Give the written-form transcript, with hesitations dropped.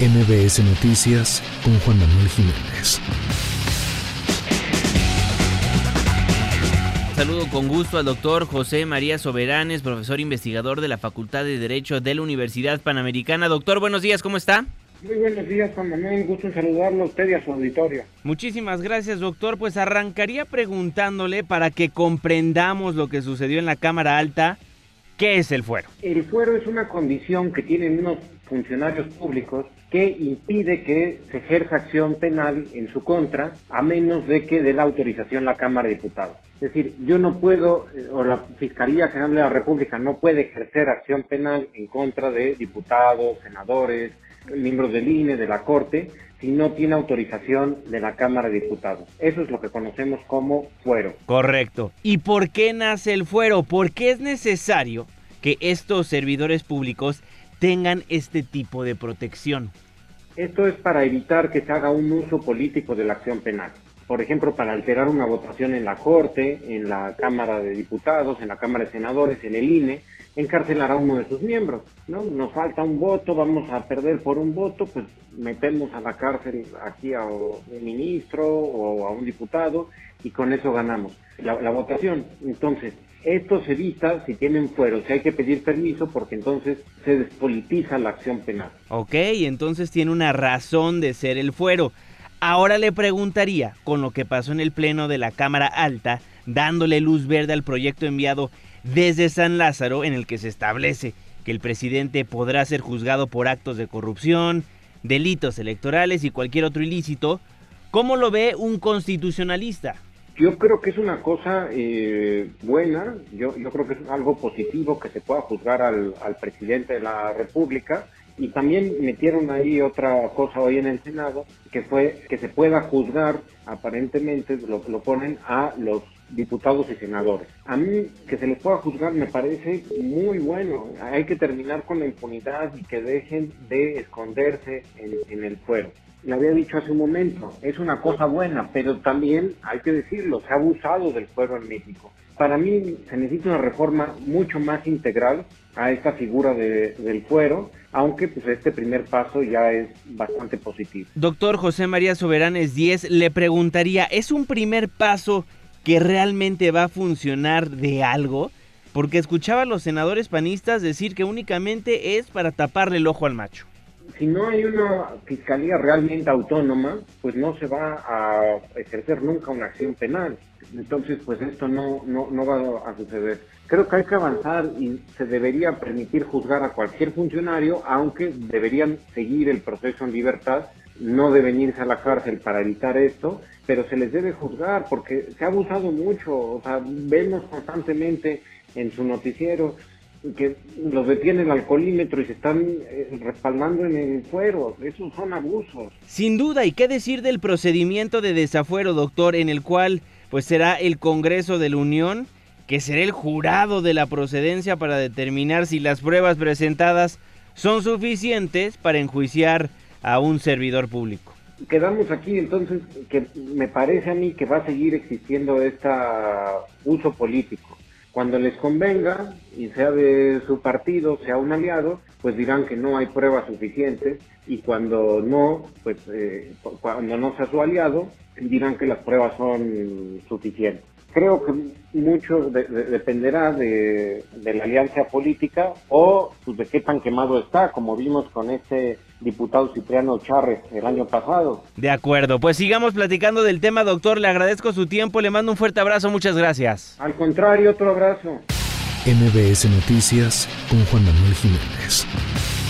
MBS Noticias con Juan Manuel Jiménez. Saludo con gusto al doctor José María Soberanes, profesor investigador de la Facultad de Derecho de la Universidad Panamericana. Doctor, buenos días, ¿cómo está? Muy buenos días, Juan Manuel, gusto en saludarlo a usted y a su auditorio. Muchísimas gracias, doctor. Pues arrancaría preguntándole, para que comprendamos lo que sucedió en la Cámara Alta, ¿qué es el fuero? El fuero es una condición que tienen unos funcionarios públicos que impide que se ejerza acción penal en su contra, a menos de que dé la autorización la Cámara de Diputados. Es decir, yo no puedo, o la Fiscalía General de la República no puede ejercer acción penal en contra de diputados, senadores, miembros del INE, de la Corte, si no tiene autorización de la Cámara de Diputados. Eso es lo que conocemos como fuero. Correcto. ¿Y por qué nace el fuero? ¿Por qué es necesario que estos servidores públicos tengan este tipo de protección? Esto es para evitar que se haga un uso político de la acción penal. Por ejemplo, para alterar una votación en la Corte, en la Cámara de Diputados, en la Cámara de Senadores, en el INE, encarcelar a uno de sus miembros, ¿no? Nos falta un voto, vamos a perder por un voto, pues metemos a la cárcel aquí a un ministro o a un diputado y con eso ganamos la votación. Entonces, esto se evita si tienen fuero, si hay que pedir permiso, porque entonces se despolitiza la acción penal. Ok, entonces tiene una razón de ser el fuero. Ahora le preguntaría, con lo que pasó en el Pleno de la Cámara Alta, dándole luz verde al proyecto enviado desde San Lázaro, en el que se establece que el presidente podrá ser juzgado por actos de corrupción, delitos electorales y cualquier otro ilícito, ¿cómo lo ve un constitucionalista? Yo creo que es una cosa buena, yo creo que es algo positivo que se pueda juzgar al presidente de la República, y también metieron ahí otra cosa hoy en el Senado, que fue que se pueda juzgar, aparentemente lo ponen a los diputados y senadores. A mí que se les pueda juzgar me parece muy bueno. Hay que terminar con la impunidad y que dejen de esconderse en el fuero. Le había dicho hace un momento, es una cosa buena, pero también hay que decirlo, se ha abusado del fuero en México. Para mí se necesita una reforma mucho más integral a esta figura del fuero, aunque pues este primer paso ya es bastante positivo. Doctor José María Soberanes Díez, le preguntaría, ¿es un primer paso que realmente va a funcionar de algo? Porque escuchaba a los senadores panistas decir que únicamente es para taparle el ojo al macho. Si no hay una fiscalía realmente autónoma, pues no se va a ejercer nunca una acción penal. Entonces, pues esto no va a suceder. Creo que hay que avanzar y se debería permitir juzgar a cualquier funcionario, aunque deberían seguir el proceso en libertad, no deben irse a la cárcel para evitar esto, pero se les debe juzgar porque se ha abusado mucho. O sea, vemos constantemente en su noticiero que los detiene el alcoholímetro y se están respaldando en el fuero. Esos son abusos. Sin duda, ¿y qué decir del procedimiento de desafuero, doctor, en el cual pues será el Congreso de la Unión, que será el jurado de la procedencia para determinar si las pruebas presentadas son suficientes para enjuiciar a un servidor público? Quedamos aquí entonces que me parece a mí que va a seguir existiendo este uso político. Cuando les convenga, y sea de su partido, sea un aliado, pues dirán que no hay pruebas suficientes, y cuando no, pues cuando no sea su aliado, dirán que las pruebas son suficientes. Creo que mucho dependerá de la alianza política o pues, de qué tan quemado está, como vimos con este diputado Cipriano Charres el año pasado. De acuerdo, pues sigamos platicando del tema, doctor. Le agradezco su tiempo, le mando un fuerte abrazo, muchas gracias. Al contrario, otro abrazo. MBS Noticias con Juan Manuel Jiménez.